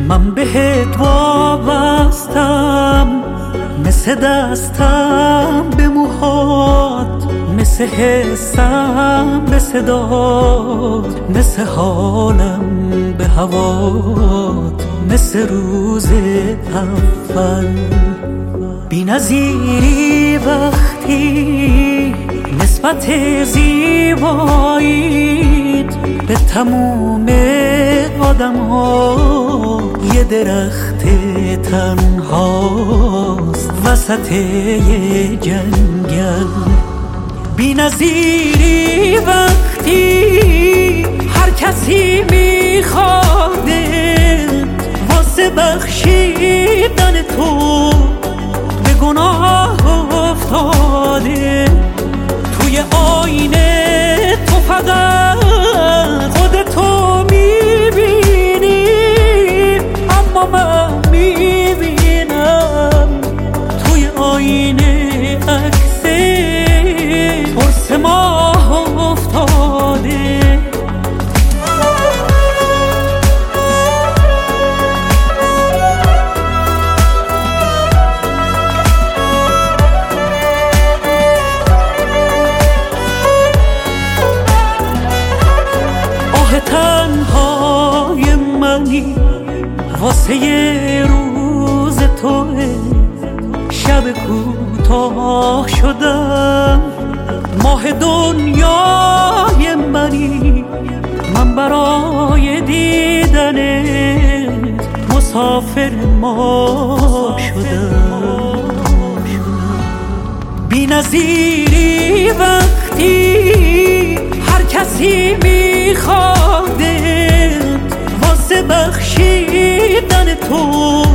من بهت وابستم، مثل دستم به موهات، مثل حسم به صدات، مثل حالم به هوات، مثل روز اول. بی‌نظیری وقتی نسبت زیباییت به تموم آدم ها یه درخت تنهاست وسط یه جنگل. بی‌نظیری وقتی هر کسی میخواده واسه بخشیدن تو به گناه افتاده. توی آینه تو فقط خودتو میبینی، اما من میبینم توی آینه عکس قرص ماه افتاده. تنهای منی واسه یه روز توه، شب کوتاه شدم ماه دنیای منی. من برای دیدنت مسافر ما شدم. بی‌نظیری وقتی هر کسی میخواده واسه بخشیدن تو